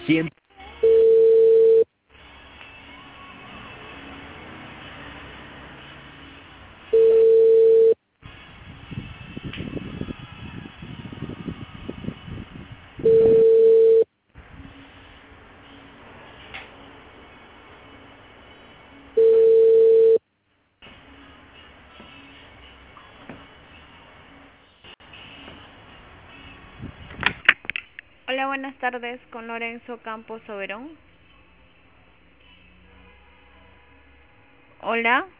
Siempre. Hola, buenas tardes, con Lorenzo Campos Soberón. Hola.